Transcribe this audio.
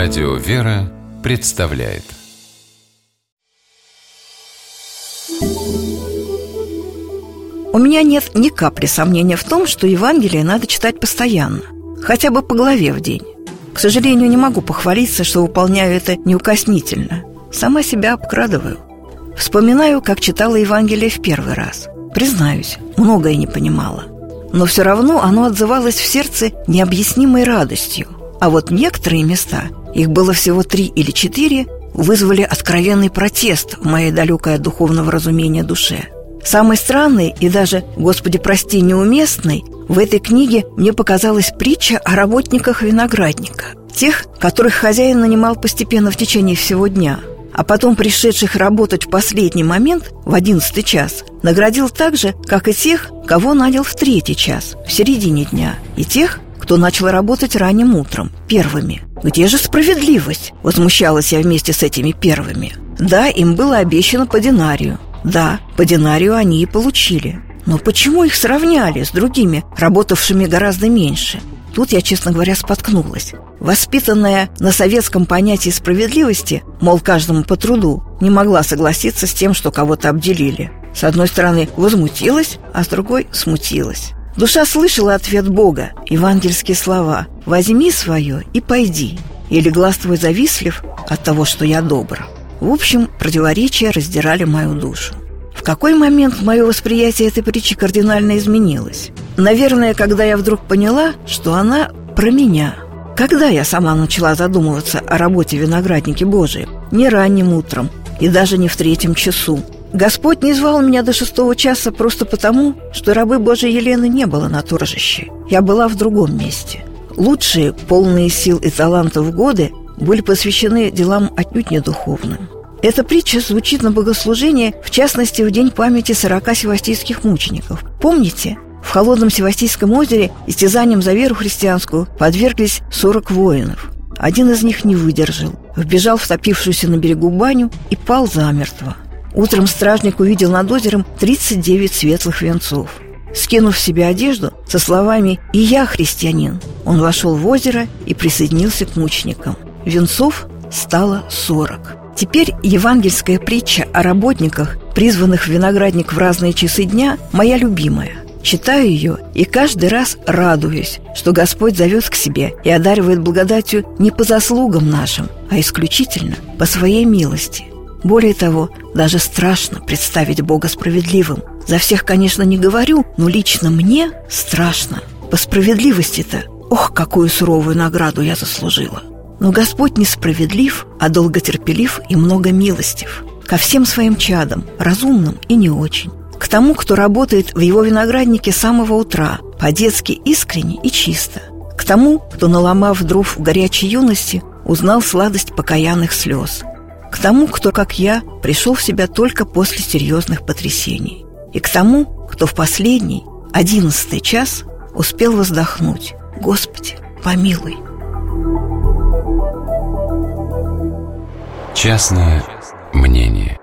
Радио «Вера» представляет. У меня нет ни капли сомнения в том, что Евангелие надо читать постоянно, хотя бы по главе в день. К сожалению, не могу похвалиться, что выполняю это неукоснительно. Сама себя обкрадываю. Вспоминаю, как читала Евангелие в первый раз. Признаюсь, многое не понимала. Но все равно оно отзывалось в сердце необъяснимой радостью. А вот некоторые места, их было всего 3 или 4, вызвали откровенный протест в моей далекой от духовного разумения душе. Самой странной и даже, Господи прости, неуместной в этой книге мне показалась притча о работниках виноградника. Тех, которых хозяин нанимал постепенно в течение всего дня, а потом пришедших работать в последний момент, в 11-й час, наградил так же, как и тех, кого нанял в 3-й час, в середине дня, и тех, кто начал работать ранним утром, первыми. Где же справедливость? Возмущалась я вместе с этими первыми. Да, им было обещано по динарию. Да, по динарию они и получили. Но почему их сравняли с другими, работавшими гораздо меньше? Тут я, честно говоря, споткнулась. Воспитанная на советском понятии справедливости, мол, каждому по труду, не могла согласиться с тем, что кого-то обделили. С одной стороны, возмутилась, а с другой смутилась. Душа слышала ответ Бога, евангельские слова: «Возьми свое и пойди, или глаз твой завистлив от того, что я добр». В общем, противоречия раздирали мою душу. В какой момент мое восприятие этой притчи кардинально изменилось? Наверное, когда я вдруг поняла, что она про меня. Когда я сама начала задумываться о работе в винограднике Божием? Не ранним утром и даже не в 3-м часу. Господь не звал меня до 6-го часа просто потому, что рабы Божьей Елены не было на торжище. Я была в другом месте. Лучшие, полные сил и талантов годы были посвящены делам отнюдь не духовным. Эта притча звучит на богослужении, в частности, в день памяти 40 севастийских мучеников. Помните? В холодном Севастийском озере истязанием за веру христианскую подверглись 40 воинов. Один из них не выдержал, вбежал в топившуюся на берегу баню и пал замертво. Утром стражник увидел над озером 39 светлых венцов. Скинув с себя одежду со словами «И я христианин», он вошел в озеро и присоединился к мученикам. Венцов стало 40. Теперь евангельская притча о работниках, призванных в виноградник в разные часы дня, моя любимая. Читаю ее и каждый раз радуюсь, что Господь зовет к себе и одаривает благодатью не по заслугам нашим, а исключительно по своей милости. Более того, даже страшно представить Бога справедливым. За всех, конечно, не говорю, но лично мне страшно. По справедливости-то, ох, какую суровую награду я заслужила. Но Господь не справедлив, а долготерпелив и многомилостив. Ко всем своим чадам, разумным и не очень. К тому, кто работает в его винограднике с самого утра, по-детски искренне и чисто. К тому, кто, наломав дров в горячей юности, узнал сладость покаянных слез. К тому, кто, как я, пришел в себя только после серьезных потрясений. И к тому, кто в последний, 11-й час, успел воздохнуть: «Господи, помилуй». Частное мнение.